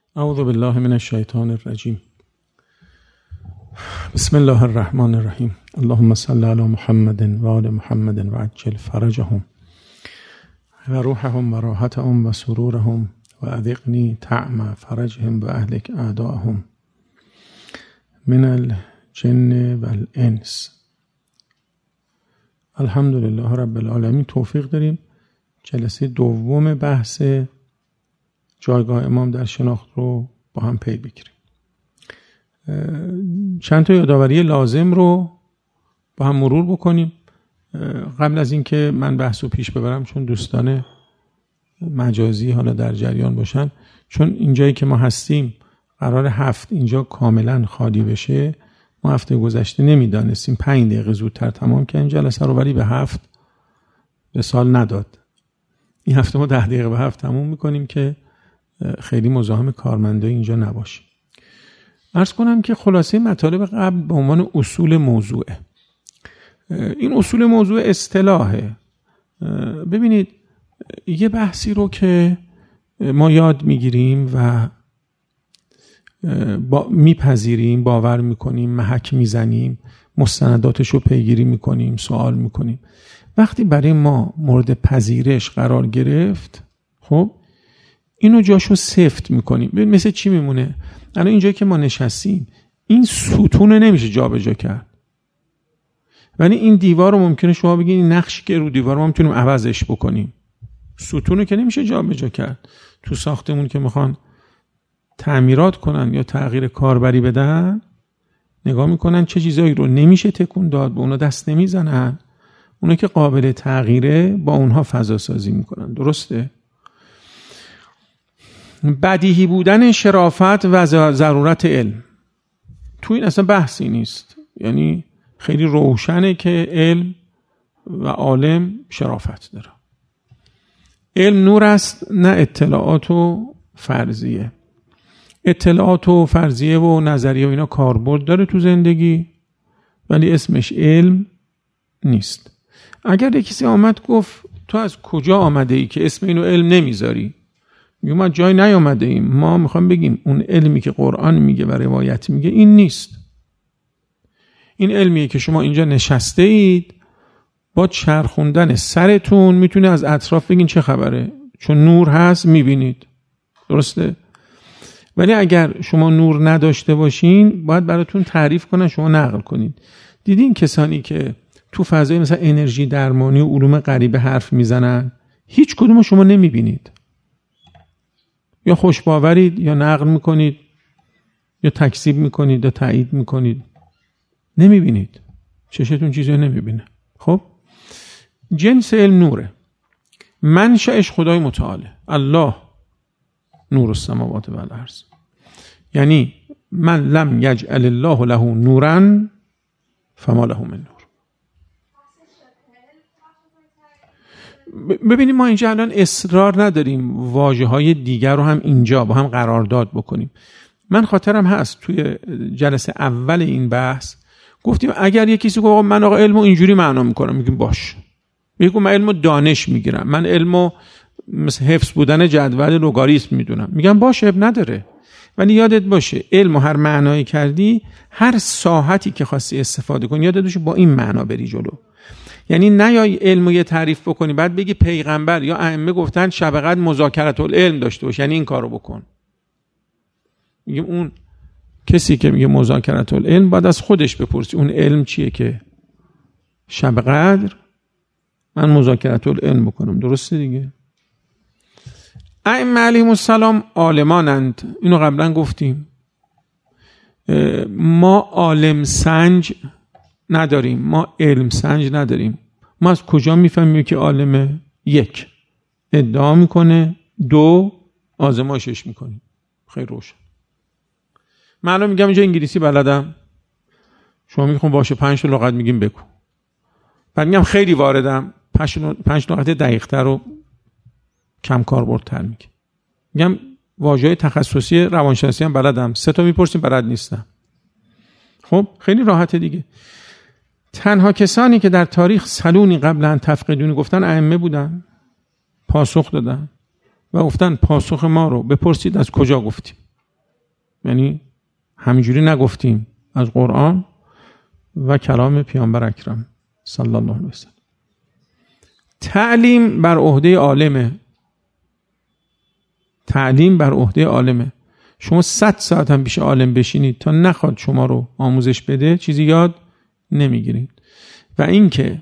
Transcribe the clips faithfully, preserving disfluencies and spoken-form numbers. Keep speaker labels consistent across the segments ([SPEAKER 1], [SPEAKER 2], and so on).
[SPEAKER 1] اعوذ بالله من الشیطان الرجیم. بسم الله الرحمن الرحیم. اللهم صل علی محمد و آل محمد و عجل فرجهم و روحهم و راحتهم و سرورهم و اذقنی طعم فرجهم و اهلک اعداءهم من الجن و الانس. الحمدلله رب العالمین. توفیق داریم جلسه دوم بحث جایگاه امام در شناخت رو با هم پی بگیریم. چند تا یادآوری لازم رو با هم مرور بکنیم قبل از اینکه من بحث رو پیش ببرم، چون دوستان مجازی حالا در جریان باشن، چون اینجایی که ما هستیم قرار هفت اینجا کاملا خالی بشه. ما هفته گذشته نمیدانستیم پنج دقیقه زودتر تمام کنیم جلسه رو، ولی به هفت به سال نداد. این هفته ما ده دقیقه به هفت تموم میکنیم که خیلی مزاحم کارمندای اینجا نباشیم. عرض کنم که خلاصه مطالب قبل به عنوان اصول موضوعه. این اصول موضوع اصطلاحه. ببینید یه بحثی رو که ما یاد میگیریم و با میپذیریم، باور میکنیم، محک میزنیم، مستنداتش رو پیگیری میکنیم، سوال میکنیم. وقتی برای ما مورد پذیرش قرار گرفت، خب اینو جاشو سفت میکنیم. مثل چی میمونه؟ الان اینجایی که ما نشستیم این ستون نمیشه جا به جا کرد، ولی این دیوار رو ممکنه شما بگید این نقشی که رو دیوار ما میتونیم عوضش بکنیم. ستون رو که نمیشه جا به جا کرد. تو ساختمون که میخوان تعمیرات کنن یا تغییر کاربری بدن، نگاه میکنن چه چیزایی رو نمیشه تکون داد، به اونا دست نمیزنن. اونا که قابل تغییره با اونها فضا سازی میکنن. درسته؟ بدیهی بودن شرافت و ضرورت علم، تو این اصلا بحثی نیست. یعنی خیلی روشنه که علم و عالم شرافت داره. علم نور است، نه اطلاعات و فرضیه. اطلاعات و فرضیه و نظریه و اینا کاربرد داره تو زندگی، ولی اسمش علم نیست. اگر کسی آمد گفت تو از کجا آمده ای که اسم اینو علم نمیذاری؟ میگه ما جای نیامده ایم، ما میخوام بگیم اون علمی که قرآن میگه و روایت میگه این نیست. این علمیه که شما اینجا نشسته اید با چرخوندن سرتون میتونه از اطراف بگین چه خبره، چون نور هست میبینید. درسته؟ ولی اگر شما نور نداشته باشین باید براتون تعریف کنن، شما نقل کنید. دیدین کسانی که تو فضای مثلا انرژی درمانی و علوم غریبه حرف میزنن، هیچ کدوم شما نمیبینید. یا خوشباورید یا نقل میکنید یا تکذیب میکنید یا تایید میکنید، نمیبینید. چشتون چیزی نمیبینه. خب جنس علم نوره. منشأش خدای متعاله. الله نور السماوات و الارض. یعنی من لم یجعل الله له نورا فما له من نور. ببینیم ما اینجا الان اصرار نداریم واژه های دیگر رو هم اینجا با هم قرارداد بکنیم. من خاطرم هست توی جلسه اول این بحث گفتیم اگر یه کسی گفت من آقا علمو اینجوری معنا میکنم، میگیم باش. میگم من علمو دانش میگیرم، من علمو مثل حفظ بودن جدول لگاریتم میدونم، میگم باشه اب نداره. ولی یادت باشه علمو هر معنایی کردی، هر ساحتی که خواستی استفاده کنی یادت باشه با این معنا بری جلو. یعنی نیای علمو یه تعریف بکنی بعد بگی پیغمبر یا ائمه گفتن شب قدر مذاکرت العلم داشته باش، یعنی این کارو بکن. میگم اون کسی که میگه مذاکرت العلم باید از خودش بپرسی اون علم چیه که شب قدر من مذاکرت العلم بکنم. درسته دیگه؟ ائمه علیهم السلام عالمانند، اینو قبلا گفتیم. ما عالم سنج نداریم، ما علم سنج نداریم. ما از کجا میفهمیم که عالمه؟ یک، ادعا میکنه، دو، آزمایشش میکنیم. خیلی روشن. من الان میگم اینجا انگلیسی بلدم، شما میگید خب باشه پنج تا لغت میگیم بگو. بعد میگم خیلی واردم، پنج پنج لغت دقیق‌تر و کم کاربردتر میگم. میگم واژه‌های تخصصی روانشناسی هم بلدم، سه تا میپرسیم بلد نیستم. خب خیلی راحته دیگه. تنها کسانی که در تاریخ سلونی قبلا تفقیدونی گفتن ائمه بودن، پاسخ دادن و گفتن پاسخ ما رو بپرسید از کجا گفتیم. یعنی همینجوری نگفتیم، از قرآن و کلام پیامبر اکرم صلی الله علیه وسلم. تعلیم بر عهده عالمه. تعلیم بر عهده عالمه. شما صد ساعت هم پیش عالم بشینید تا نخواد شما رو آموزش بده، چیزی یاد نمیگیرید. و اینکه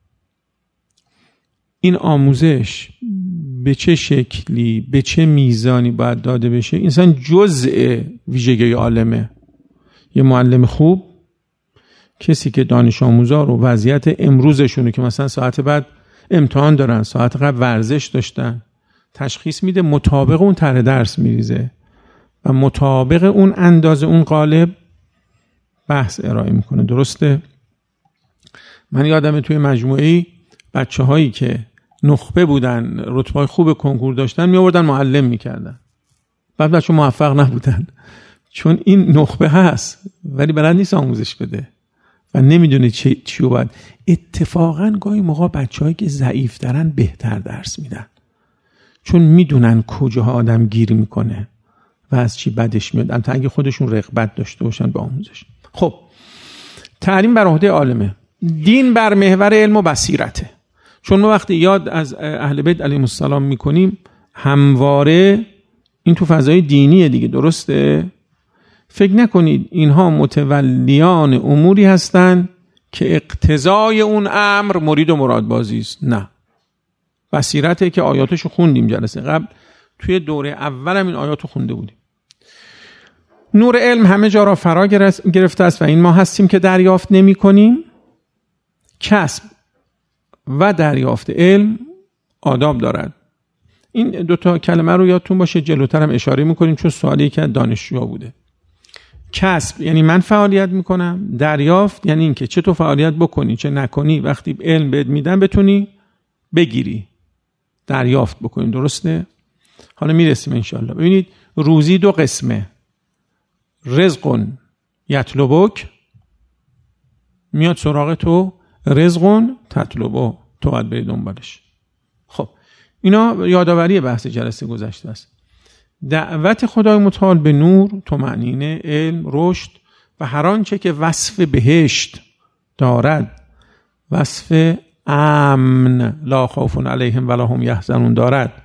[SPEAKER 1] این آموزش به چه شکلی، به چه میزانی باید داده بشه، انسان جزء ویژگی عالمه. یه معلم خوب کسی که دانش آموزا رو وضعیت امروزشونه که مثلا ساعت بعد امتحان دارن، ساعت قبل ورزش داشتن، تشخیص میده، مطابق اون طرح درس میریزه و مطابق اون اندازه اون قالب بحث ارائه میکنه. درسته؟ من یادمه توی مجموعه‌ای بچه هایی که نخبه بودن، رتبه خوب کنکور داشتن، می آوردن معلم میکردن. بعد بچه موفق نبودن، چون این نخبه هست ولی بلد نیست آموزش بده و نمیدونه چی چیو باید. اتفاقا گاهی موقع بچه‌هایی که ضعیف دارن بهتر درس میدن، چون میدونن کجاها آدم گیر میکنه و از چی بدش میاد، البته اگه خودشون رغبت داشته باشن به آموزش. خب تعلیم بر عهده عالمه. دین بر محور علم و بصیرته. چون ما وقتی یاد از اهل بیت علیهم السلام میکنیم همواره این تو فضای دینیه دیگه. درسته؟ فکر نکنید اینها متولیان اموری هستن که اقتضای اون امر مرید و مراد بازی است. نه، بصیرته که آیاتشو خوندیم جلسه قبل، توی دوره اول هم این آیاتو خونده بودیم. نور علم همه جا را فرا گرفته است و این ما هستیم که دریافت نمی کنیم. کسب و دریافت علم آداب دارد. این دوتا کلمه رو یادتون باشه، جلوتر هم اشاره میکنیم چون سوالی که دانشجوها بوده. کسب یعنی من فعالیت میکنم، دریافت یعنی این که چه تو فعالیت بکنی چه نکنی، وقتی علم بهت میدن بتونی بگیری، دریافت بکنی. درسته؟ حالا میرسیم انشاءالله. ببینید روزی دو قسمه، رزق یطلبک میاد سراغ تو، رزق تطلبه تو باید بری دنبالش. خب اینا یادآوری بحث جلسه گذشته است. دعوت خدای متعال به نور، طمأنینه، علم، رشد و هر آنچه که وصف بهشت دارد، وصف امن لا خوف علیهم ولا هم یحزنون دارد.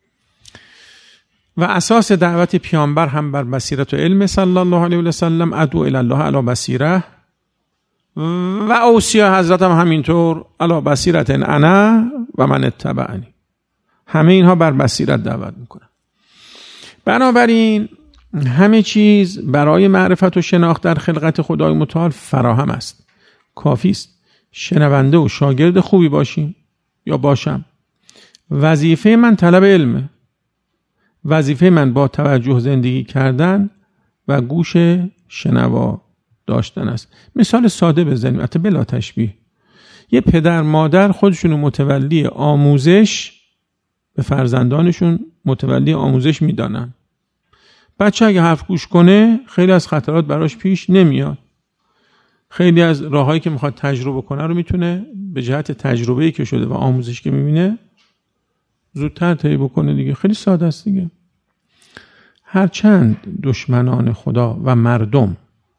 [SPEAKER 1] و اساس دعوت پیامبر هم بر بصیرت و علم صلی الله علیه و سلم، ادعو الی الله علی بصیره، و اوصیا حضرت هم همینطور علی بصیرت انا و من اتبعنی. همه اینها بر بصیرت دعوت میکنن. بنابراین همه چیز برای معرفت و شناخت در خلقت خدای متعال فراهم است. کافی است شنونده و شاگرد خوبی باشیم یا باشم. وظیفه من طلب علمه. وظیفه من با توجه زندگی کردن و گوش شنوا داشتن است. مثال ساده بزنیم، البته بلا تشبیه. یه پدر مادر خودشون متولی آموزش به فرزندانشون متولی آموزش میدانن. بچه اگه حرف گوش کنه خیلی از خطرات براش پیش نمیاد. خیلی از راهایی که میخواد تجربه کنه رو میتونه به جهت تجربه‌ای که شده و آموزش که میبینه زودتر طی بکنه دیگه. خیلی ساده است دیگه. هرچند دشمنان خدا و مردم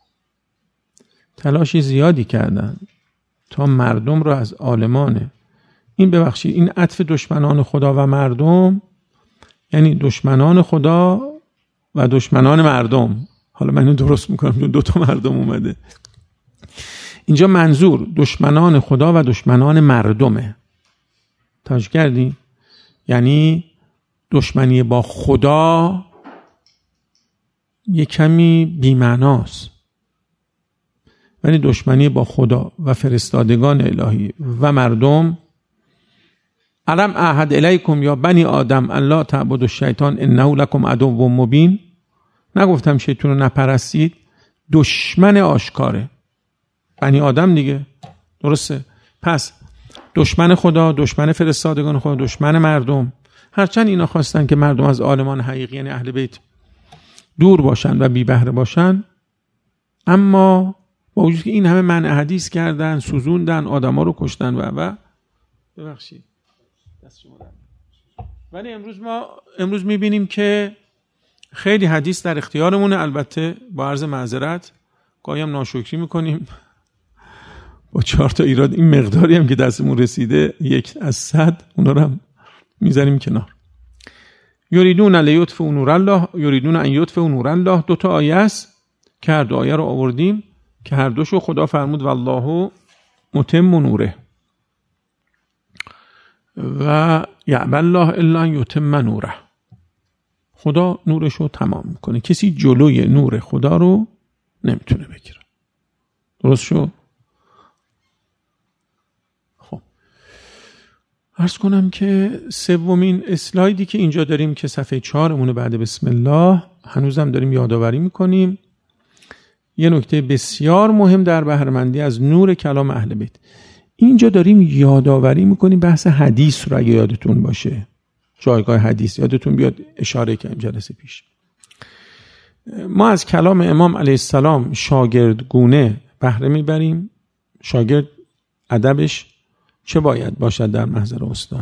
[SPEAKER 1] تلاشی زیادی کردن تا مردم رو از عالمان، این ببخشید این عطف دشمنان خدا و مردم یعنی دشمنان خدا و دشمنان مردم. حالا من اینو درست میکنم چون دو تا مردم اومده اینجا. منظور دشمنان خدا و دشمنان مردمه. توجه کردی؟ یعنی دشمنی با خدا یه کمی بی‌معناست، ولی دشمنی با خدا و فرستادگان الهی و مردم، علم اعهد الیکم یا بنی آدم الا تعبدوا الشیطان انه لکم عدو مبین. نگفتم شیطان رو نپرستید، دشمن آشکاره. بنی آدم دیگه. درسته؟ پس دشمن خدا، دشمن فرستادگان خدا، دشمن مردم. هرچند اینا خواستن که مردم از عالمان حقیقی یعنی اهل بیت دور باشن و بی بهره باشن، اما با وجود که این همه منع حدیث کردن، سوزوندن، آدما رو کشتن و و ببخشید دست شما در. ولی امروز ما امروز میبینیم که خیلی حدیث در اختیارمونه، البته با عرض معذرت گاهی هم ناشکری میکنیم با چهار تا ایراد این مقداری هم که دستمون رسیده یک از صد اونا رو هم میذاریم کنار. یریدون لیطفئوا نور الله یریدون ان یطفئوا نور الله، دو تا آیه است که هر دو آیه رو آوردیم که هر دوشو خدا فرمود والله متم نوره و یعبی الله الا ان یتم نوره. خدا نورش رو تمام میکنه، کسی جلوی نور خدا رو نمیتونه بگیره. درست شد؟ خب عرض کنم که سومین اسلایدی که اینجا داریم که صفحه چهارمونه بعد بسم الله، هنوزم داریم یادآوری میکنیم یه نکته بسیار مهم در بهره‌مندی از نور کلام اهل بیت. اینجا داریم یادآوری میکنیم بحث حدیث رو، اگه یادتون باشه جایگاه حدیث یادتون بیاد اشاره کردیم جلسه پیش. ما از کلام امام علیه السلام شاگردگونه بهره میبریم. شاگرد ادبش چه باید باشد در محضر استاد؟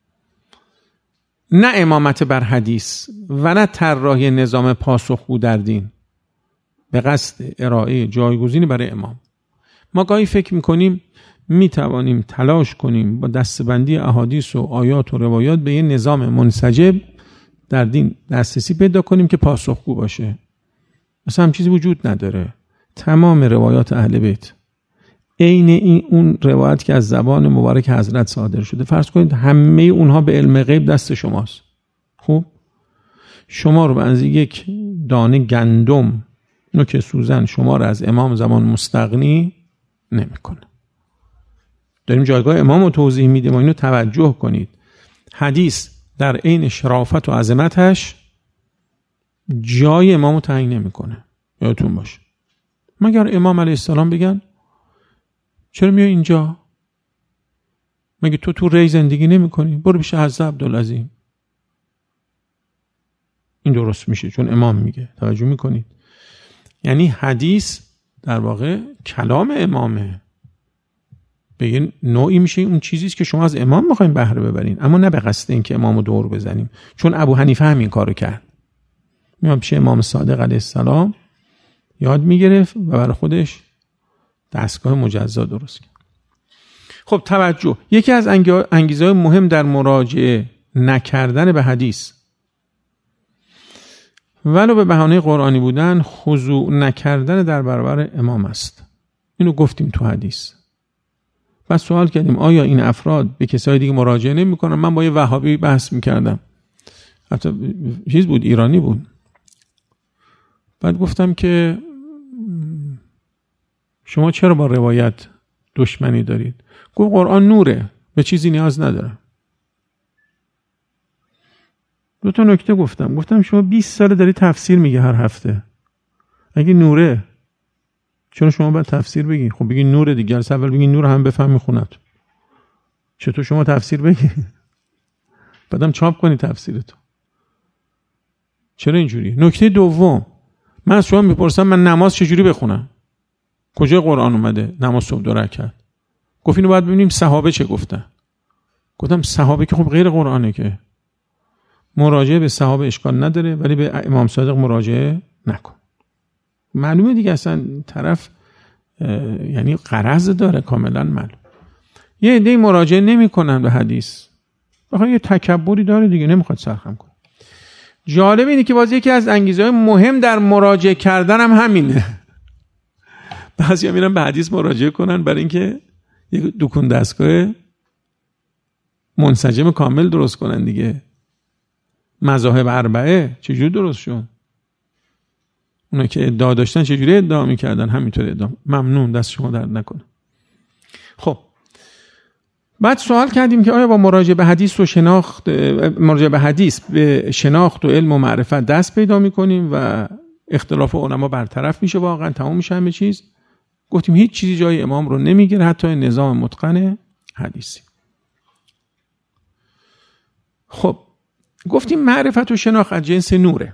[SPEAKER 1] نه امامت بر حدیث و نه طراحی نظام پاسخگو در دین به قصد ارائه جایگزینی برای امام. ما گاهی فکر میکنیم میتوانیم تلاش کنیم با دستبندی احادیث و آیات و روایات به یه نظام منسجم در دین دسترسی پیدا کنیم که پاسخگو باشه. مثلا هم چیزی وجود نداره. تمام روایات اهل بیت عین این اون روایت که از زبان مبارک حضرت صادر شده، فرض کنید همه اونها به علم غیب دست شماست. خب شما رو به اندازه یک دانه گندم نوک سوزن شما رو از امام زمان مستغنی نمیکنه. داریم جایگاه امام رو توضیح میدیم و اینو توجه کنید. حدیث در عین شرافت و عظمتش جای امام رو تعیین نمیکنه، یادتون باشه. مگر امام علیه السلام بگن چرا میای اینجا؟ مگه تو تو ری زندگی نمی کنی؟ برو پیش حضرت عبدالعظیم. این درست میشه چون امام میگه. توجه میکنید؟ یعنی حدیث در واقع کلام امامه، به یه نوعی میشه اون چیزیست که شما از امام میخواین بهره ببرین، اما نه به قصد این که امامو دور بزنیم. چون ابو حنیفه همین کارو کرد. میام پیش امام صادق علیه السلام یاد میگرفت و برای خودش دستگاه مجزا درست کرد. خب توجه، یکی از انگیزه‌های مهم در مراجعه نکردن به حدیث ولو به بهانه قرآنی بودن خضوع نکردن در برابر امام است. اینو گفتیم تو حدیث. بعد سوال کردیم آیا این افراد به کسای دیگه مراجعه نمی‌کنن؟ من با یه وهابی بحث می‌کردم، حتی چیز بود، ایرانی بود. بعد گفتم که شما چرا با روایت دشمنی دارید؟ گفت قرآن نوره، به چیزی نیاز نداره. دو تا نکته گفتم. گفتم شما بیست سال داری تفسیر میگه هر هفته. اگه نوره چرا شما باید تفسیر بگی؟ خب بگی نوره دیگه. اول بگی نور هم بفهم میخوند. چطور شما تفسیر بگی؟ بعدم چاپ کنی تفسیرتو. چرا اینجوری؟ نکته دوم، من از شما میپرسم من نماز چجوری بخونم؟ کجای قرآن اومده نماز صبح دو رکعت؟ گفت اینو باید ببینیم صحابه چه گفتن. گفتم صحابه که خب غیر قرآنه، که مراجعه به صحابه اشکال نداره ولی به امام صادق مراجعه نکن. معلومه دیگه اصلا طرف یعنی غرض داره، کاملا معلوم. یه عده مراجعه نمی‌کنن به حدیث، آخه یه تکبری داره دیگه، نمیخواد سرخم کنه. جالب اینه که باز یکی از انگیزه‌های مهم در مراجعه کردن هم همینه. بعضیا میرن به حدیث مراجعه کنن برای اینکه یک دکون دستگاه منسجم کامل درست کنن دیگه. مذاهب اربعه چجوری درست شد؟ اونا که ادعا داشتن چجوری ادعا میکردن؟ همینطور ادعا. ممنون، دست شما درد نکنه. خب بعد سوال کردیم که آیا با مراجعه به حدیث و شناخت مراجعه به حدیث به شناخت و علم و معرفت دست پیدا میکنیم و اختلاف علما برطرف میشه، واقعا تمام میشه همه چیز؟ گفتیم هیچ چیزی جای امام رو نمیگیره، حتی نظام متقن حدیثی. خب گفتیم معرفت و شناخت از جنس نوره.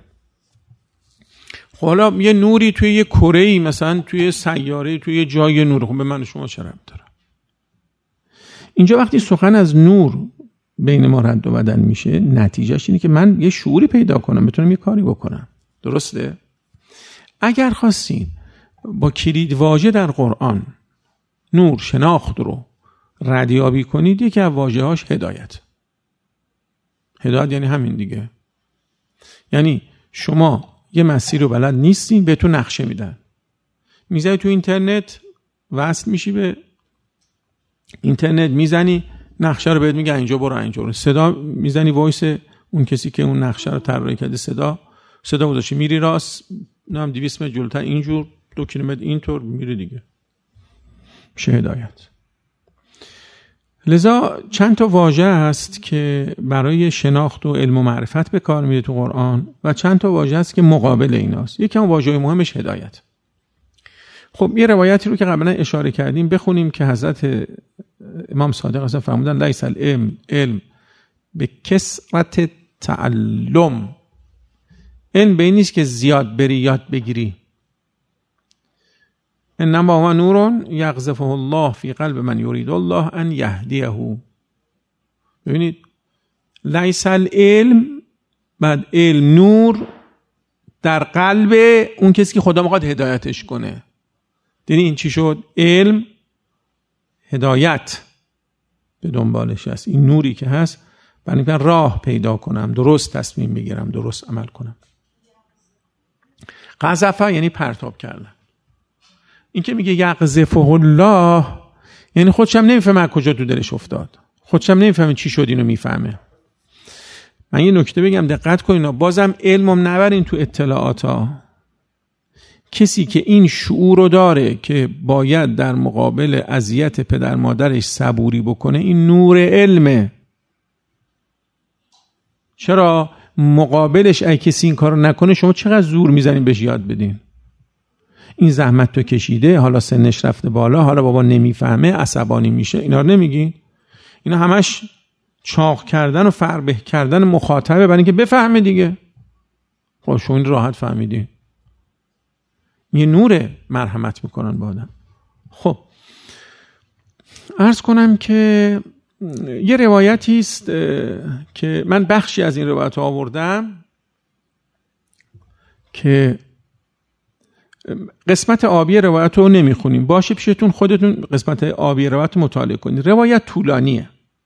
[SPEAKER 1] حالا یه نوری توی یه کره‌ای، مثلا توی سیاره، توی یه جای نور، خب به من و شما چه ربطی داره؟ اینجا وقتی سخن از نور بین ما رد و بدل میشه، نتیجهش اینه که من یه شعوری پیدا کنم، بتونم یه کاری بکنم. درسته؟ اگر خواستین با کلید واژه در قرآن نور شناخت رو ردیابی کنید، یکی از واژه‌هاش هدایت. هدایت یعنی همین دیگه. یعنی شما یه مسیر رو بلد نیستین، بهتون نقشه میدن، میزنی تو اینترنت، وصل میشی به اینترنت، میزنی نقشه رو بهت میگه اینجا برو اینجا برو، صدا میزنی وایس اون کسی که اون نقشه رو طراحی کرده، صدا صدا گذاشتی، میری راست نام دویست متر جلوتر اینجور، دو کیلومتر اینطور میری دیگه. میشه هدایت. لذا چند تا واژه هست که برای شناخت و علم و معرفت به کار میره تو قرآن و چند تا واژه هست که مقابل ایناست. یکی از واژه‌های مهمش هدایت. خب یه روایتی رو که قبلا اشاره کردیم بخونیم که حضرت امام صادق اصلا فرمودن لیس العلم علم به کثرت تعلم، علم به این نیست که زیاد بری یاد بگیری، انما هو نور یقذفه الله فی قلب من یرید الله ان یهدیه. ببینید لیس العلم، بعد علم نور در قلب اون کسی که خدا میخواد هدایتش کنه. دیدین این چی شد؟ علم هدایت به دنبالش هست، این نوری که هست برای اینکه راه پیدا کنم، درست تصمیم بگیرم، درست عمل کنم. قذفه یعنی پرتاب کردن. این که میگه یقذفه الله یعنی خودش هم نمیفهمه کجا تو دلش افتاد، خودش هم نمیفهمه چی شد اینو میفهمه. من یه نکته بگم دقت کنین، بازم علمم نبرین تو اطلاعاتا. کسی که این شعور رو داره که باید در مقابل اذیت پدر مادرش صبوری بکنه، این نور علمه. چرا؟ مقابلش اگه کسی این کارو نکنه شما چقدر زور میزنین بهش یاد بدین؟ این زحمت تو کشیده، حالا سنش رفته بالا، حالا بابا نمیفهمه، عصبانی میشه، اینا رو نمیگین؟ اینا همش چاق کردن و فربه کردن مخاطبه برای اینکه بفهمه دیگه. خب شما این راحت فهمیدین. یه نور مرحمت میکنن با آدم. خب عرض کنم که یه روایتی است که من بخشی از این روایت رو آوردم که قسمت آبی روایت رو نمیخونیم، باشه پیشتون خودتون قسمت آبی روایت رو مطالعه کنید. روایت طولانیه.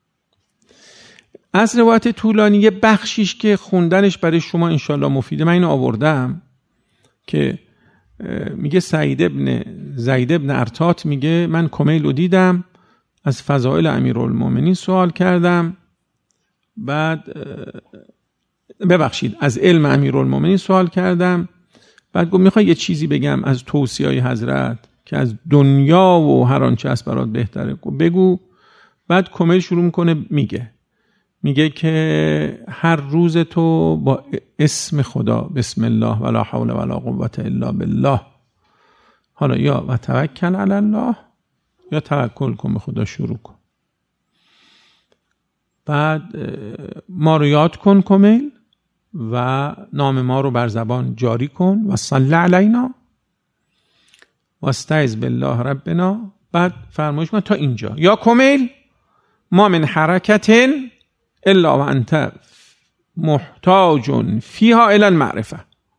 [SPEAKER 1] از روایت طولانی یه بخشیش که خوندنش برای شما انشالله مفیده، من اینو آوردم که میگه سعید ابن زید ابن ارتات میگه من کمیل رو دیدم، از فضائل امیرالمومنین سوال کردم، بعد ببخشید از علم امیرالمومنین سوال کردم، بعد گفت میخوای یه چیزی بگم از توصیه‌های حضرت که از دنیا و هر آنچه هست برات بهتره، گفت بگو. بعد کمیل شروع میکنه میگه میگه که هر روز تو با اسم خدا بسم الله ولا حول ولا قوة الا بالله، حالا یا و توکل علی الله یا توکل کن به خدا شروع کن. بعد ما رو یاد کن کمیل و نام ما رو بر زبان جاری کن و صلی علینا و استعذ بالله ربنا. بعد فرمایش کن تا اینجا. یا کمیل ما من حرکت الا و انت محتاج فیها الی المعرفه.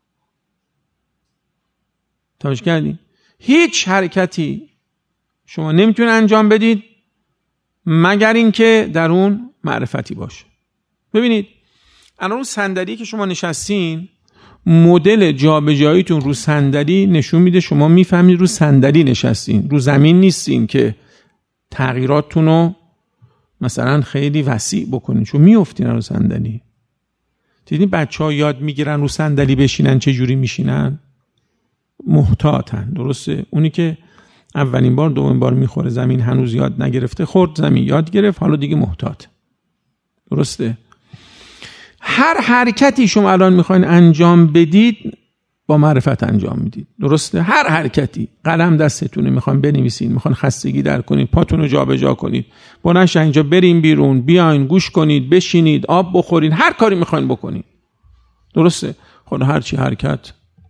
[SPEAKER 1] توجه کردین؟ هیچ حرکتی شما نمیتونید انجام بدید مگر اینکه در اون معرفتی باشه. ببینید الان اون صندلی که شما نشستین، مدل جابجاییتون رو صندلی نشون میده شما میفهمید رو صندلی نشستین، رو زمین نیستین که تغییراتتون رو مثلا خیلی وسیع بکنین، چون میافتین رو صندلی. دیدین بچه‌ها یاد میگیرن رو صندلی بشینن چه جوری میشینن؟ محتاطن. درسته؟ اونی که اولین بار دومین بار میخوره زمین هنوز یاد نگرفته، خورد زمین یاد گرفت، حالا دیگه محتاط. درسته؟ هر حرکتی شما الان میخواین انجام بدید با معرفت انجام میدید. درسته؟ هر حرکتی، قلم دستتونه میخواین بنویسین، میخواین خستگی در کنید، پاتون رو جابجا کنید، بلند اینجا بریم بیرون، بیاین گوش کنید، بشینید، آب بخورین، هر کاری میخواین بکنید. درسته؟ خود هر چی حرکت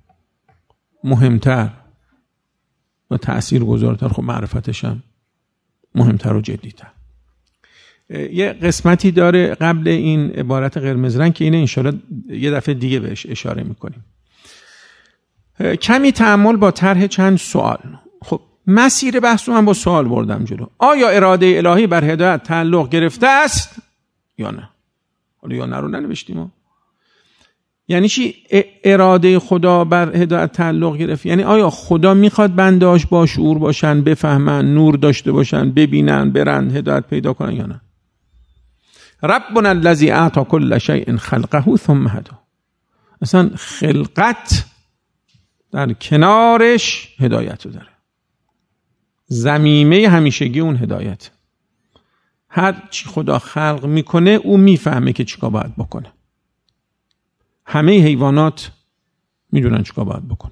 [SPEAKER 1] مهمتر و تاثیرگذارتر، خب معرفتش هم مهمتر و جدیتر. یه قسمتی داره قبل این عبارت قرمز رنگ که اینه انشالله یه دفعه دیگه بهش اشاره میکنیم. کمی تأمل با طرح چند سوال. خب مسیر بحث رو من با سوال بردم جلو. آیا اراده الهی بر هدایت تعلق گرفته است یا نه؟ حالا یا نه رو ننوشتیم. یعنی چی اراده خدا بر هدایت تعلق گرفت؟ یعنی آیا خدا میخواد بندهاش با شعور باشن، بفهمن، نور داشته باشن، ببینن، برن، هدایت پیدا کنن یا نه؟ ربنا الذی اعطی کل شیء خلقه ثم هدی. اصلا خلقت در کنارش هدایت رو داره. زمینه همیشگی اون هدایت. هر چی خدا خلق میکنه او میفهمه که چیکار باید بکنه. همه حیوانات میدونن چیکار باید بکنه.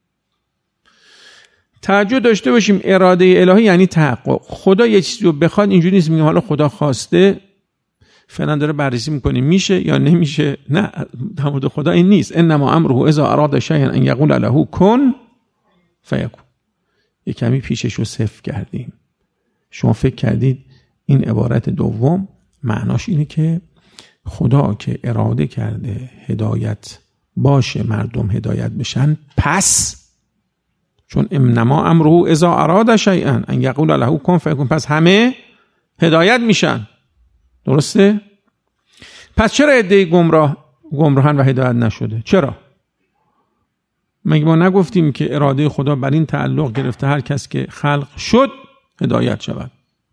[SPEAKER 1] توجه داشته باشیم اراده الهی یعنی تحقق. خدا یه چیزی رو بخواد اینجوری نیست میگه حالا خدا خواسته فعلا داره بررسی میکنه میشه یا نمیشه. نه، در مورد خدا این نیست. انما امره اذا اراد شیئا ان یقول له کن فیکون. یه کمی پیشش رو صفر کردیم. شما فکر کردید این عبارت دوم معناش اینه که خدا که اراده کرده هدایت باشه، مردم هدایت بشن، پس چون انما امره اذا اراد شیئا ان یقول له کن فیکون، پس همه هدایت میشن. درسته؟ پس چرا عده گمراه گمراهن و هدایت نشده؟ چرا؟ مگه ما نگفتیم که اراده خدا بر این تعلق گرفته هر کس که خلق شد هدایت شود؟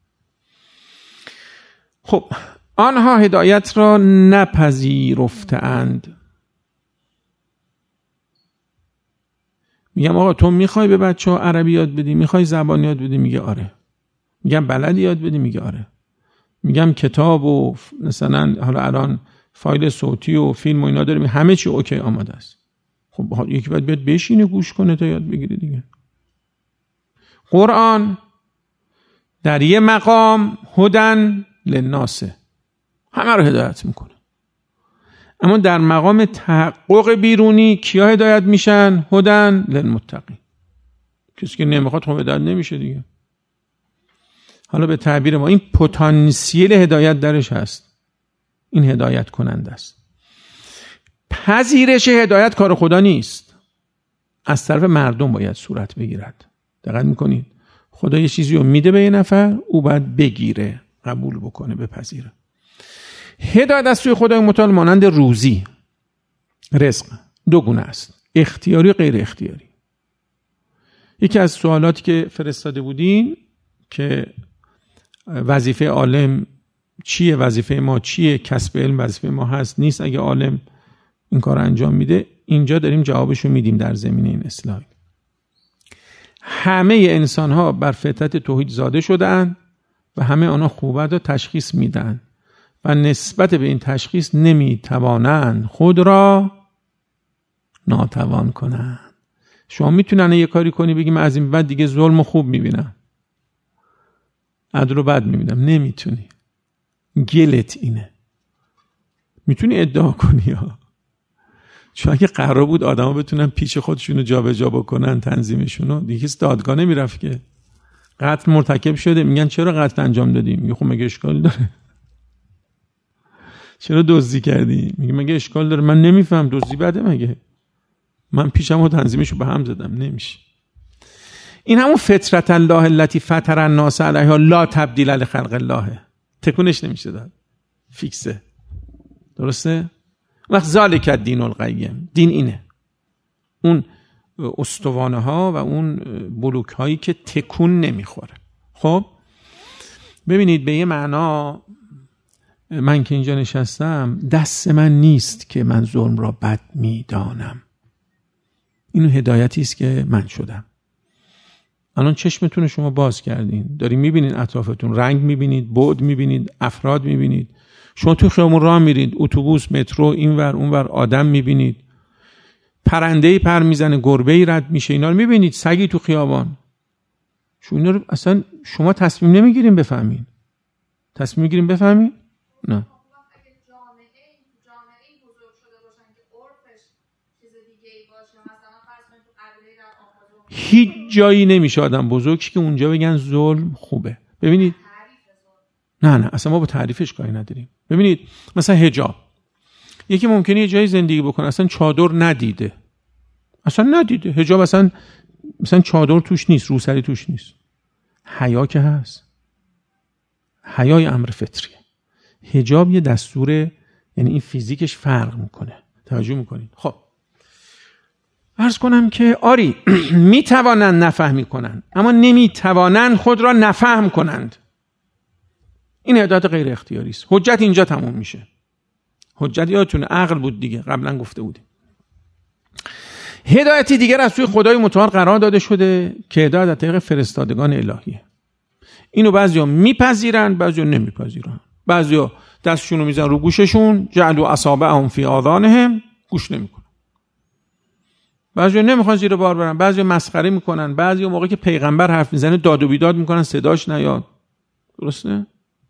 [SPEAKER 1] خب آنها هدایت را نپذیرفتند. میگم آقا تو میخوای به بچه ها عربی یاد بدی، میخوای زبان یاد بدی؟ میگه آره. میگم بلدی یاد بدی؟ میگه آره. میگم کتاب و مثلا حالا الان فایل صوتی و فیلم و اینا داریم، همه چی اوکی آماده است. خب یکی باید بیاد بشینه گوش کنه تا یاد بگیره دیگه. قرآن در یه مقام هدن للناس، همه رو هدایت میکنه. اما در مقام تحقق بیرونی کیا هدایت میشن؟ هدن للمتقین. کسی که نمیخواد خب هدایت نمیشه دیگه. حالا به تعبیر ما این پتانسیل هدایت درش هست، این هدایت کننده است. پذیرش هدایت کار خدا نیست، از طرف مردم باید صورت بگیرد. دقت میکنید خدا یه چیزی رو میده به یه نفر، او باید بگیره، قبول بکنه، بپذیره. هدایت از سوی خدای متعال مانند روزی، رزق دو گونه است، اختیاری و غیر اختیاری. یکی از سوالاتی که فرستاده بودین که وظیفه عالم چیه، وظیفه ما چیه، کسب علم وظیفه ما هست نیست اگه عالم این کار انجام میده، اینجا داریم جوابشو میدیم در زمینه این اسلاید. همه انسان ها بر فطرت توحید زاده شدن و همه آنها خوبت رو تشخیص میدن و نسبت به این تشخیص نمیتوانند خود را ناتوان کنند. شما میتونن یه کاری کنی بگی من از این بعد دیگه ظلم خوب میبینم، عدل رو بد میبینم؟ نمیتونی. گلت اینه. میتونی ادعا کنی ها، چون اگه قرار بود آدما بتونن پیش خودشونو جابجا بکنن تنظیمشونو، دیگه کسی دادگاه نمیرفت که. قتل مرتکب شده میگن چرا قتل انجام دادی؟ میگه خب مگه اشکال داره؟ چرا دزدی کردی؟ میگه مگه اشکال داره؟ من نمیفهم دزدی بده مگه؟ من پیشمو تنظیمشو به هم زدم. نمیشه. این همون فطرت الله التي فطر الناس علیها لا تبدیل لخلق الله، تکونش نمیشه داد، فیکسه. درسته؟ وقت ذالک الدین القیم، دین اینه، اون استوانه ها و اون بلوک هایی که تکون نمیخوره. خب ببینید به یه معنا من که اینجا نشستم دست من نیست که من ظلم را بد میدانم، اینو هدایتی است که من شدم. الان چشمتون رو شما باز کردین، دارین میبینین اطرافتون، رنگ میبینید، بعد میبینید، افراد میبینید. شما تو خیابون راه میرید، اتوبوس، مترو، اینور اونور آدم میبینید، پرنده‌ای پر میزنه، گربه‌ای رد میشه، اینا رو میبینید، سگی تو خیابان. شما اینا رو اصلا شما تصمیم نمیگیرین بفهمین. تصمیم میگیرین بفهمین؟ نه. هیچ جایی نمیشه آدم بزرگ که اونجا بگن ظلم خوبه. ببینید نه نه اصلا ما با تعریفش کاری نداریم. ببینید مثلا حجاب، یکی ممکنه یه جایی زندگی بکنه اصلا چادر ندیده، اصلا ندیده. حجاب اصلا مثلا چادر توش نیست، روسری توش نیست. حیا که هست. حیای امر فطریه. حجاب یه دستوره، یعنی این فیزیکش فرق میکنه. توجه میکنید؟ خب عرض کنم که آری میتوانند نفهمی کنند، اما نمیتوانند خود را نفهم کنند. این هدایت غیر اختیاری است. حجت اینجا تموم میشه. حجت یادتونه عقل بود دیگه، قبلا گفته بودیم. هدایتی دیگر از سوی خدای متعال قرار داده شده که هدایت از طریق فرستادگان الهیه. اینو بعضیا میپذیرن، بعضیا نمیپذیرن. بعضیا دستشون رو میزنن رو گوششون، جعلوا اصابعهم فی آذانهم، گوش نمیکنن. بعضیا نمیخوان زیر بار برن، بعضیا مسخره میکنن، بعضیا موقعی که پیغمبر حرف میزنه داد و بیداد میکنن صداش نیاد. درسته؟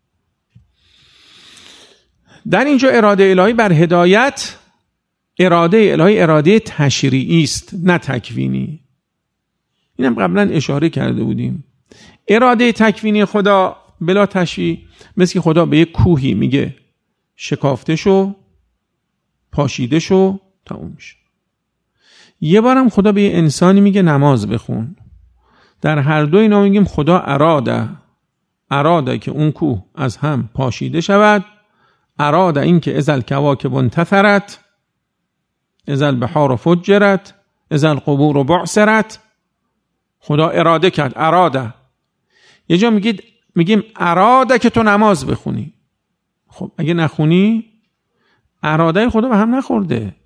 [SPEAKER 1] در اینجا اراده الهی بر هدایت، اراده الهی اراده تشریعی است نه تکوینی. اینم قبلا اشاره کرده بودیم. اراده تکوینی خدا بلا تشریع، مثل که خدا به یک کوهی میگه شکافته شو، پاشیده شو، تموم میشه. یه بارم خدا به یه انسانی میگه نماز بخون. در هر دو اینا میگیم خدا اراده اراده که اون کوه از هم پاشیده شود، اراده این که اذا الکواکب انتثرت، اذا البحار فجرت، اذا القبور بعثرت. خدا اراده کرد، اراده. یه جا میگید میگیم اراده که تو نماز بخونی. خب اگه نخونی، اراده خدا به هم نخورده.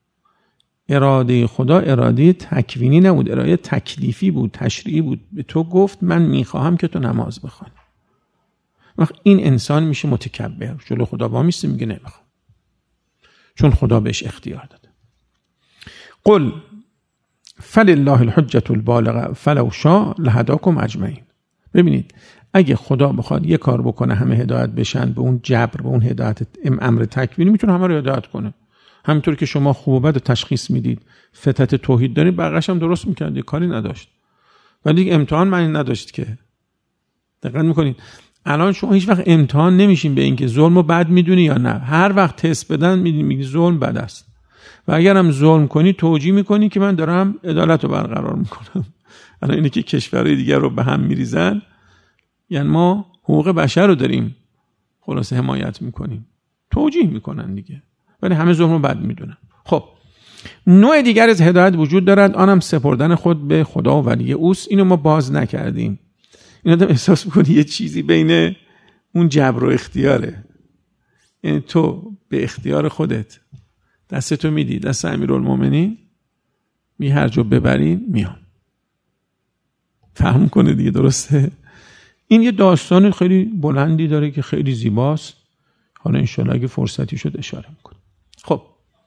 [SPEAKER 1] اراده خدا اراده تکوینی نبود، اراده تکلیفی بود، تشریعی بود. به تو گفت من میخواهم که تو نماز بخونی. وقت این انسان میشه متکبر، جلو خدا وامیسته میگه نمیخوام، چون خدا بهش اختیار داده. قل فلله الحجة البالغه فلو شاء لهداکم اجمعین. ببینید اگه خدا بخواد یه کار بکنه همه هدایت بشن به اون جبر، به اون هدایت امر تکوینی، میتونه همه رو هدایت کنه. همینطور که شما خوب و بد تشخیص میدید، فطرت توحید دارید، بقیه‌اش هم درست میکرد، کاری نداشت. ولی امتحان معنی نداشت که. دقت میکنید الان شما هیچ وقت امتحان نمیشین به اینکه ظلم رو بد میدونی یا نه. هر وقت تست بدن میگی ظلم بد است، و اگر هم ظلم کنی توجیه میکنی که من دارم عدالت رو برقرار میکنم. الان اینه که کشورهای دیگر رو به هم میریزن، یعنی ما حقوق بشر رو داریم خلاصه حمایت میکنیم، توجیه میکنن دیگه، ولی همه ظلم رو بد میدونن. خب نوع دیگر از هدایت وجود دارد، آنم سپردن خود به خدا و ولی اوست. اینو ما باز نکردیم. این آدم احساس میکنه یه چیزی بین اون جبر و اختیاره، یعنی تو به اختیار خودت دستتو میدی دست امیرالمومنین، می هر جا ببرین میان. فهم کنه دیگه، درسته؟ این یه داستان خیلی بلندی داره که خیلی زیباست. حالا انشالله اگه فرصتی شد اشاره میکنم. خب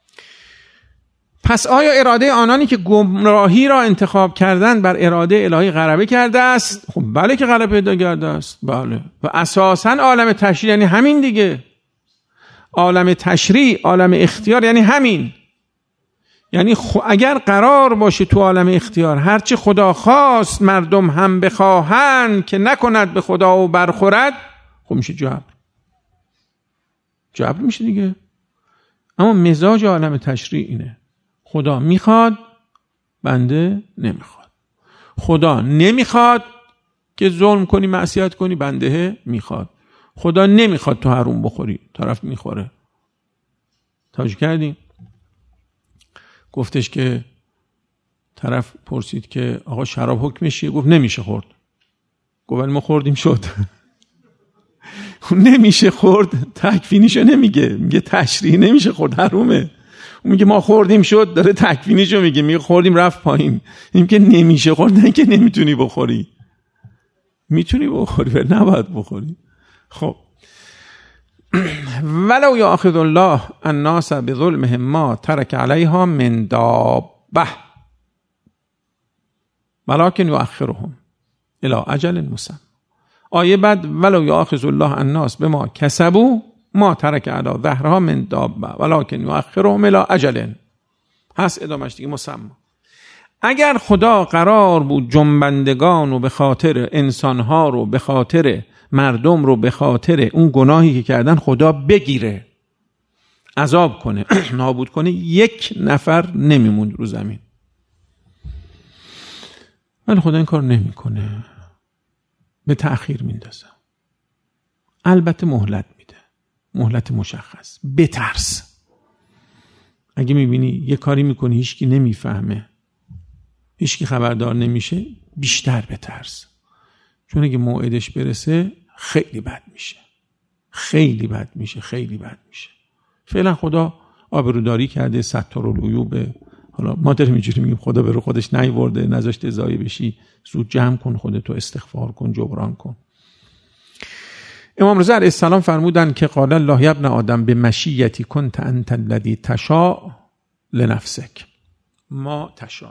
[SPEAKER 1] پس آیا اراده آنانی که گمراهی را انتخاب کردن بر اراده الهی غلبه کرده است؟ خب بله که غلبه پیدا کرده است. بله. و اساساً عالم تشریع یعنی همین دیگه. عالم تشریع، عالم اختیار یعنی همین. یعنی خو اگر قرار باشه تو عالم اختیار هرچی خدا خواست مردم هم بخواهند که نکند به خدا و برخورد، خب میشه جبر. جبر میشه دیگه. اما مزاج عالم تشریع اینه، خدا میخواد، بنده نمیخواد. خدا نمیخواد که ظلم کنی، معصیت کنی، بنده میخواد. خدا نمیخواد تو حرام بخوری، طرف میخوره. توجه کردین؟ گفتش که طرف پرسید که آقا شراب حکمش چیه؟ گفت نمیشه خورد. گفت ولی ما خوردیم شد. نمیشه خورد تکوینیشو نمیگه، میگه تشریع نمیشه خورد، حرومه. اون میگه ما خوردیم شد، داره تکوینیشو میگه، میگه خوردیم رفت پایین. این که نمیشه خورد، نه که نمیتونی بخوری، میتونی بخوری ولی نباید بخوری. خب ولو یاخذ الله الناس بظلمهم ما ترک علیها من دابه ولکن یؤخرهم الی اجل مسمى. آیه بعد ولو یاخذ الله الناس بما کسبوا ما ترک علی ظهرها من دابه ولکن یؤخرهم الی اجل، هست ادامهش دیگه، مسمى. اگر خدا قرار بود جنبندگان رو به خاطر انسانها رو به خاطر مردم رو به خاطر اون گناهی که کردن خدا بگیره، عذاب کنه، نابود کنه، یک نفر نمیموند رو زمین. ولی خدا این کار نمیکنه، به تأخیر میندازه. البته مهلت میده، مهلت مشخص. بترس. اگه میبینی یه کاری میکنی هیچکی نمیفهمه، هیچکی خبردار نمیشه، بیشتر بترس. چون اگه موعدش برسه خیلی بد میشه، خیلی بد میشه، خیلی بد میشه. فعلا خدا آبروداری کرده، ستارالعیوب. حالا ما داریم اینجوری میگیم خدا به رو خودش نیورده، نذاشته ضایع بشی، زود جمع کن خودتو، استغفار کن، جبران کن. امام رضا علیه السلام فرمودن که قال الله یا ابن آدم به مشیتی کنت انت الذی تشاء لنفسک ما تشاء.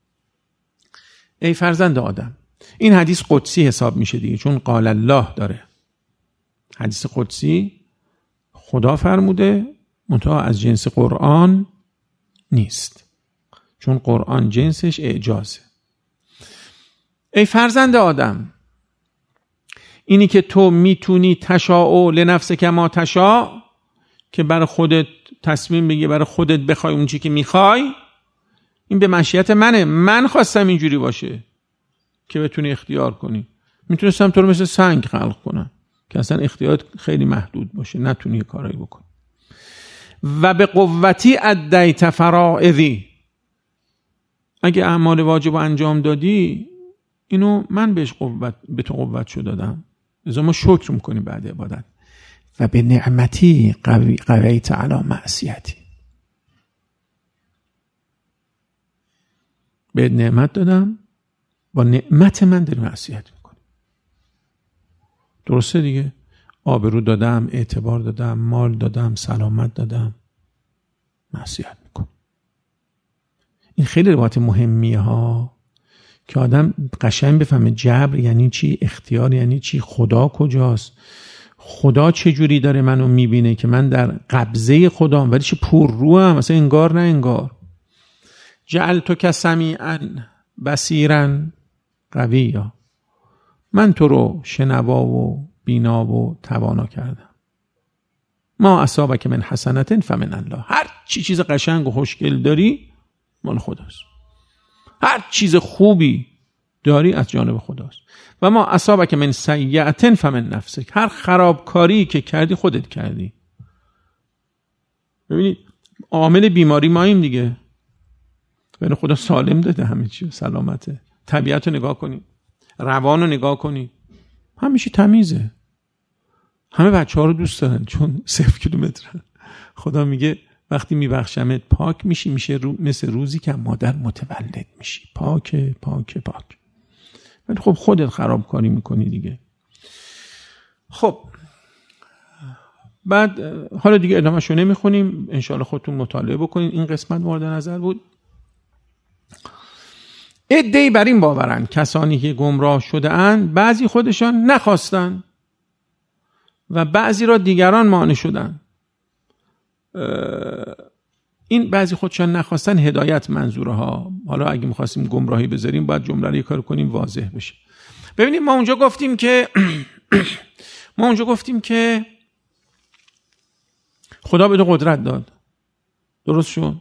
[SPEAKER 1] ای فرزند آدم. این حدیث قدسی حساب میشه دیگه، چون قال الله داره. حدیث قدسی خدا فرموده، منتها از جنس قرآن نیست، چون قرآن جنسش اعجازه. ای فرزند آدم، اینی که تو میتونی تشاء لنفسک ما تشاء، که برای خودت تصمیم بگی، برای خودت بخوای اون چی که میخوای، این به مشیت منه. من خواستم اینجوری باشه که بتونی اختیار کنی. میتونستم تو رو مثل سنگ خلق کنم که اصلا اختیارت خیلی محدود باشه، نتونی یه کارایی بکنی. و به قوتی ادیت فرائضی، اگه اعمال واجب انجام دادی، اینو من بهش قوت، به تو قوت شو دادم، لذا ما شکر میکنیم بعد عبادت. و به نعمتی قوی قویت علی معصیتی، به نعمت دادم، با نعمت من داری معصیت میکنی. درسته دیگه؟ آبرو دادم، اعتبار دادم، مال دادم، سلامت دادم، معصیت میکنی. این خیلی روایت مهمیه ها، که آدم قشنگ بفهمه جبر یعنی چی، اختیار یعنی چی، خدا کجاست، خدا چه جوری داره منو میبینه که من در قبضه خدام، ولی چه پر روام، مثلا انگار نه انگار. جعلتو که سمیعا بصیرا قویا، من تو رو شنوا و بینا و توانا کردم. ما اصابک من حسنت فمن الله، هر چی چیز قشنگ و خوشگل داری مال خداست، هر چیز خوبی داری از جانب خداست. و ما اصابک من سیئة فمن نفسک، هر خرابکاری که کردی خودت کردی. ببینید عامل بیماری ماییم دیگه، ببین خدا سالم داده همه چی، سلامته. طبیعت رو نگاه کنی، روان رو نگاه کنی، همیشه تمیزه. همه بچه ها رو دوست دارن چون صفر کیلومترن. خدا میگه وقتی میبخشمت پاک میشی، میشه رو مثل روزی که مادر متولد میشی، پاک پاک پاک. ولی خب خودت خراب کاری میکنی دیگه. خب بعد حالا دیگه ادامه‌شو نمیخونیم، انشاءالله خودتون مطالعه بکنین. این قسمت مورد نظر بود. عده‌ای بر این باورن کسانی که گمراه شده اند، بعضی خودشان نخواستن و بعضی را دیگران مانع شدن. این بعضی خودشان نخواستن هدایت منظوره ها. حالا اگه می‌خواستیم گمراهی بذاریم باید جمله رو یک کار کنیم واضح بشه. ببینید ما اونجا گفتیم که ما اونجا گفتیم که خدا بده قدرت داد، درست شد،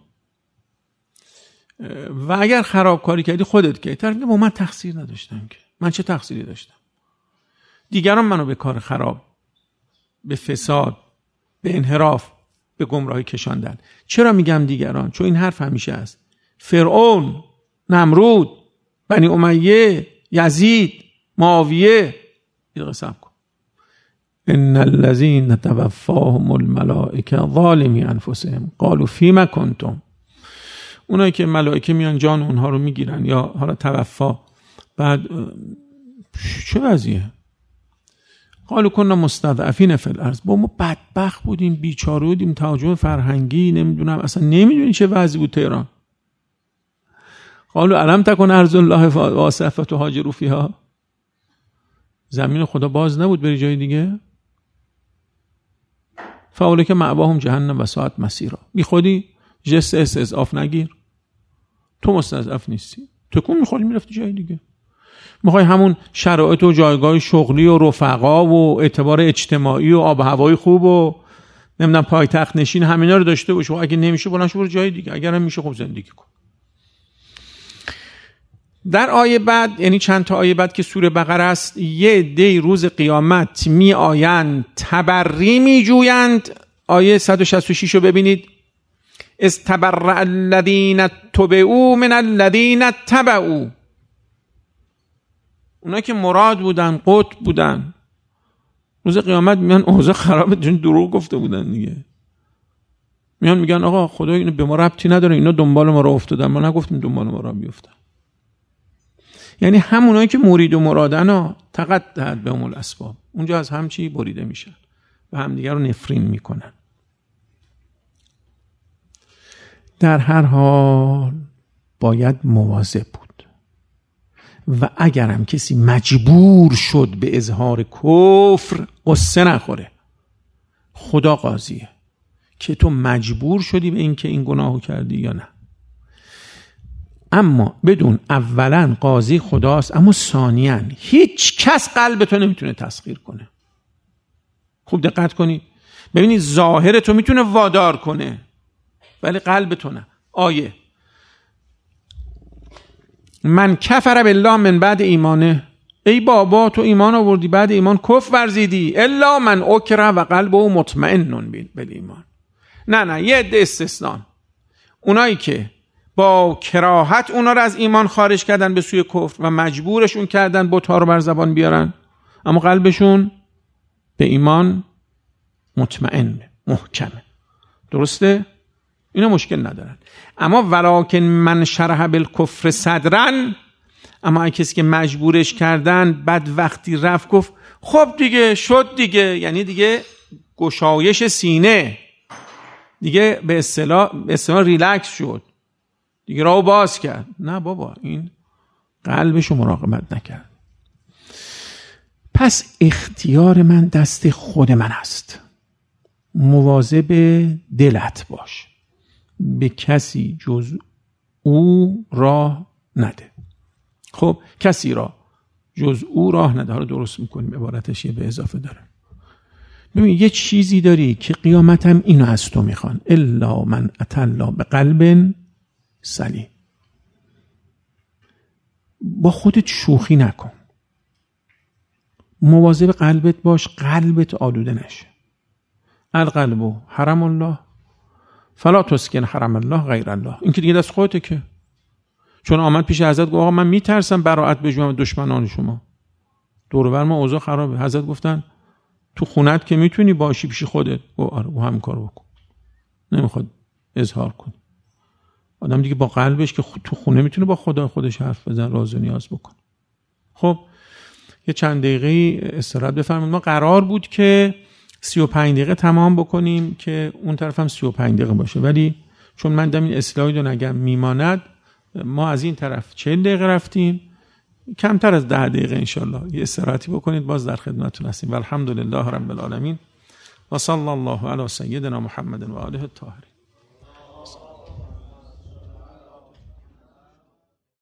[SPEAKER 1] و اگر خرابکاری کردی خودت کردی. طرف میگه من تقصیر نداشتم که، من چه تقصیری داشتم؟ دیگران منو به کار خراب، به فساد، به انحراف، به گمراهی کشاندن. چرا میگم دیگران؟ چون این حرف همیشه هست. فرعون، نمرود، بنی امیه، یزید، معاویه. یه قسم کن. ان الذين توفاهم الملائکه ظالمی انفسهم قالوا فیما کنتم. اونایی که ملائکه میان جان اونها رو میگیرن یا حالا توفا، بعد چه وضعیه؟ قالوا كنا مستضعفین فی الارض. با ما بدبخت بودیم، بیچاره بودیم، تهاجم فرهنگی، نمیدونم اصلا نمیدونی چه وضعی بود تهران. قالوا الم تکن ارض الله واسعه فتهاجروا فیها. زمین خدا باز نبود بری جای دیگه؟ فاولئک مأواهم جهنم و ساءت مصیرا. بی خودی جست استضعاف نگیر، تو مستضعف نیستی، تکون میخوری میرفتی جای دیگه. میخوای همون شرایط و جایگاه شغلی و رفقا و اعتبار اجتماعی و آب و هوای خوب و نمیدونم پایتخت نشین همینا رو داشته باشی، اگه نمیشه بلند شو برو جای دیگه، اگر هم میشه خب زندگی کن. در آیه بعد، یعنی چند تا آیه بعد که سوره بقره است، یه عده روز قیامت می آیند تبری می جویند. آیه صد و شصت و شش رو ببینید. استبرأ الذین اتبعوا من الذین اتبعوا. اونا که مراد بودن، قطب بودن، روز قیامت میان اوضاع خرابه، چون دروغ گفته بودن دیگه. میان میگن آقا خدا اینو به ما ربطی نداره، اینا دنبال ما را افتادن، ما نگفتیم دنبال ما را بیفتن. یعنی همونایی که مرید و مرادن ها تقطعت بهم الاسباب، اونجا از هم چی بریده میشن و همدیگر رو نفرین میکنن. در هر حال باید مواظب بود و اگرم کسی مجبور شد به اظهار کفر، قصه نخوره. خدا قاضیه که تو مجبور شدی به این که این گناهو کردی یا نه. اما بدون اولا قاضی خداست، اما ثانیاً هیچ کس قلب تو نمیتونه تسخیر کنه. خوب دقت کنی، ببینید ظاهر تو میتونه وادار کنه ولی قلب تو نه. آیه من کفر بالله من بعد ایمانه، ای بابا تو ایمان آوردی بعد ایمان کفر ورزیدی، الا من اکره و قلبه مطمئن بالایمان. نه نه یه عده استثناء، اونایی که با کراهت اونا رو از ایمان خارج کردن به سوی کفر و مجبورشون کردن بت‌ها رو بر زبان بیارن، اما قلبشون به ایمان مطمئن محکمه. درسته؟ اینا مشکل ندارن. اما ولکن من شرح بالکفر صدرن، اما کسی که مجبورش کردن بعد وقتی رفت گفت خب دیگه شد دیگه، یعنی دیگه گشایش سینه، دیگه به اصطلاح به اصطلاح ریلکس شد، دیگه راهو باز کرد. نه بابا، این قلبشو مراقبت نکرد. پس اختیار من دست خود من است. مواظب دلت باش، به کسی جز او راه نده. خب کسی را جز او راه نده. حالا درست میکنیم، عبارتش یه به اضافه داره. ببین یه چیزی داری که قیامت هم اینو از تو میخوان، الا من اتى الله بقلب سلیم. با خودت شوخی نکن، مواظب قلبت باش، قلبت آلوده نشه. القلب حرم الله فلا تسکن حرم الله غیر الله. این که دیگه دست خودته، که چون آمد پیش حضرت گفت آقا من میترسم براءت بجویم دشمنان شما، دور و بر ما اوضاع خرابه. حضرت گفتن تو خونت که میتونی باشی پیش خودت، و آره و همین کار بکن، نمیخواد اظهار کنی. آدم دیگه با قلبش که تو خونه میتونه با خدا خودش حرف بزن، راز و نیاز بکن. خب یه چند دقیقه استراحت بفرمایید. ما قرار بود که سی و پنج دقیقه تمام بکنیم که اون طرف هم سی و پنج دقیقه باشه، ولی چون من دم این اسلاید رو نگم میماند، ما از این طرف چهل دقیقه رفتیم، کمتر از ده دقیقه انشالله یه استراحتی بکنید، باز در خدمتتون هستیم. والحمدلله رب العالمین و صلی الله علی سیدنا محمد و آله الطاهرین.